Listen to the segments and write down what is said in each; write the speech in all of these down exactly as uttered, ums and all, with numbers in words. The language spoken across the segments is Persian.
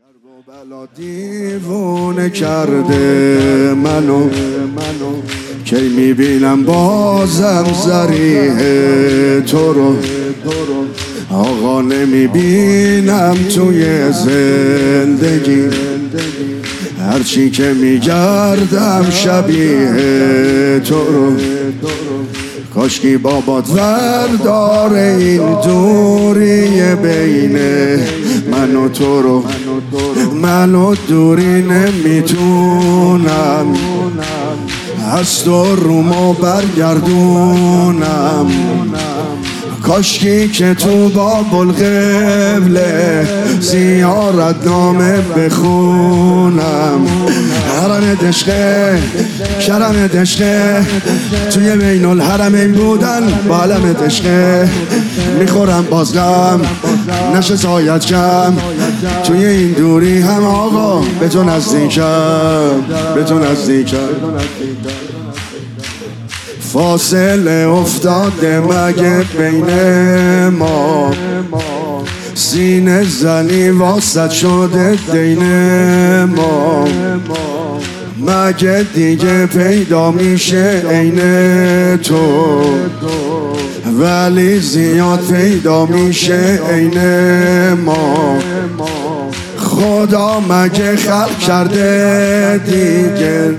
بلا دیوونه کرده منو کی میبینم بازم ذریح تو رو آقا نمیبینم توی زندگی هرچی که میگردم شبیه تو رو کاشکی بابات وردار این دوری بین من و تو رو من و دوری نمیتونم از تو رومو برگردونم کاشکی که تو باب القبله زیارت نامه بخونم حرم دشقه شرم دشقه توی بین الحرمین بودن با علم دشقه میخورم بازگم نشه سایت کم توی این دوری هم آقا به تو نزدیکم به تو نزدیکم فاصله افتاده مگه بین ما سینه زنی واسط شده دین ما مگه دیگه پیدا میشه عین تو ولی زیاد پیدا میشه عین ما خدا مگه خلق کرده دیگه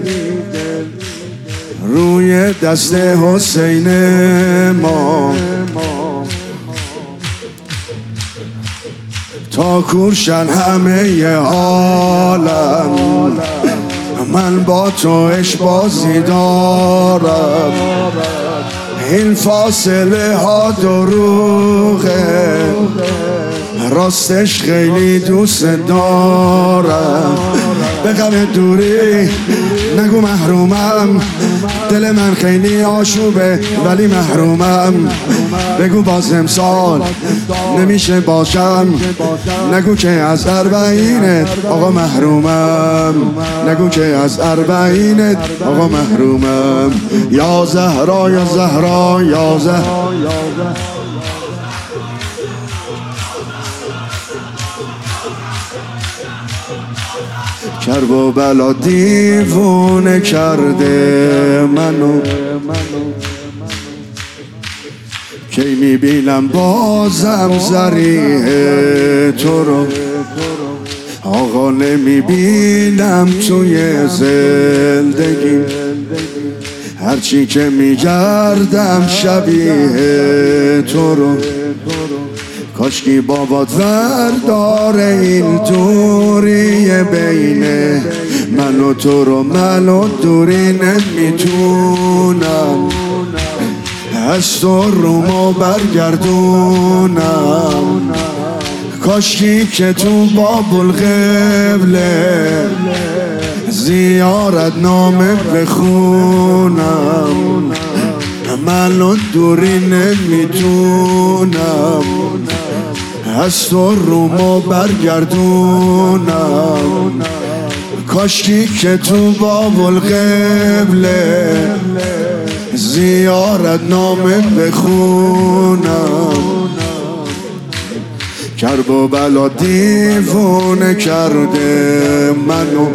روی دست حسین ما تا کورشن همه عالم من با تو عشق بازی دارم این فاصله ها دروغه راستش خیلی دوست دارم به غم دوری نگو محرومم دل من خیلی آشوبه ولی محرومم بگو باز امسال نمیشه باشم نگو که از اربعینت آقا محرومم نگو که از اربعینت آقا محرومم یا زهرا یا زهرا یا زهرا کرب و بلا دیوونه کرده منو کی میبینم بازم ذریح تو رو آقا نمیبینم توی زندگی هرچی که میگردم شبیه تو رو کاشکی بابات وردار این دوری بین من و تو رو من و دوری نمیتونم از تو رومو برگردونم کاشکی که تو باب القبله زیارت نامه بخونم من و دوری نمیتونم از تو رومو برگردونم کاشکی که تو باب القبله زیارت نامه بخونم کرب و بلا دیوونه کرده منو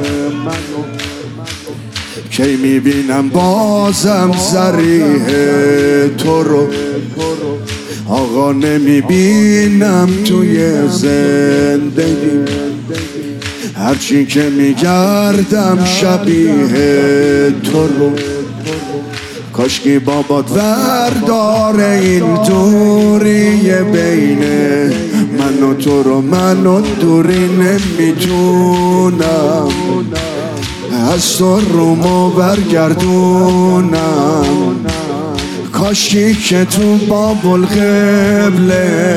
کی میبینم بازم ذریح تو رو آقا نمیبینم توی زندگی هرچی که میگردم شبیه تو رو کاشکی بابات وردار این دوری بین من و تو رو من و دوری نمیتونم از تو رومو برگردونم کاشکی که تو باب القبله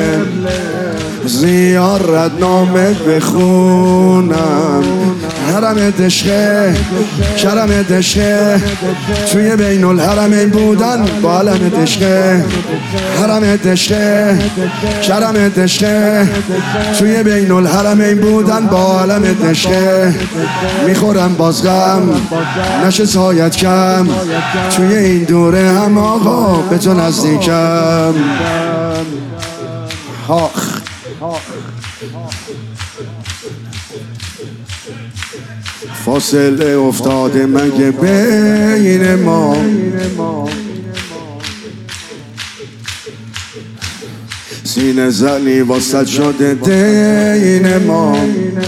زیارت نامه بخونم حرم دشقه شرم دشقه توی بین الحرمین بودن با علم دشقه حرم دشقه شرم دشقه توی بین الحرمین بودن با علم دشقه میخورم بازغم نشه سایت کم توی این دوره هم آقا به تو نزدیکم آخ آخ فاصله افتاده مگه بین ما، سینه زنی واسط شده دین ما،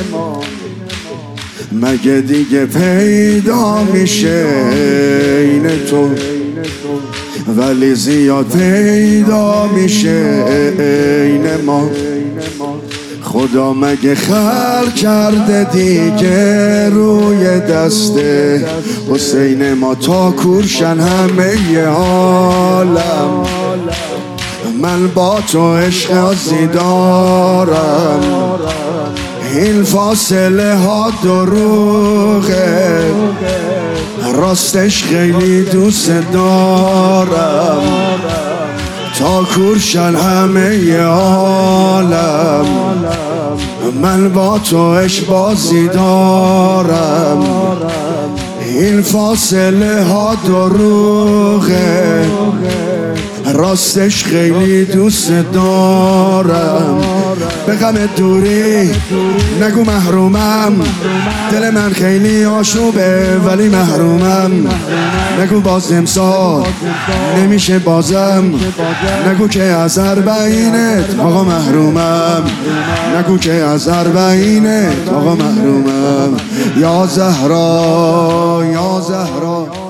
مگه دیگه پیدا میشه این تو، ولی زیاد پیدا میشه این ما. خدا مگه خلق کرده دیگه روی دست حسین ما تا کورشن همه عالم؟ من با تو عشق عزی دارم، این فاصله ها دروغه، راستش خیلی دوست دارم، تا کورشن همه عالم. من با تو عشق بازی دارم، این فاصله ها دروغه، راستش خیلی دوست دارم. به غم دوری نگو محرومم، دل من خیلی آشوبه ولی محرومم. نگو باز امسال نمیشه بازم، نگو که از اربعینت آقا محرومم، نگو که از اربعینت آقا محرومم. یا زهرا یا زهرا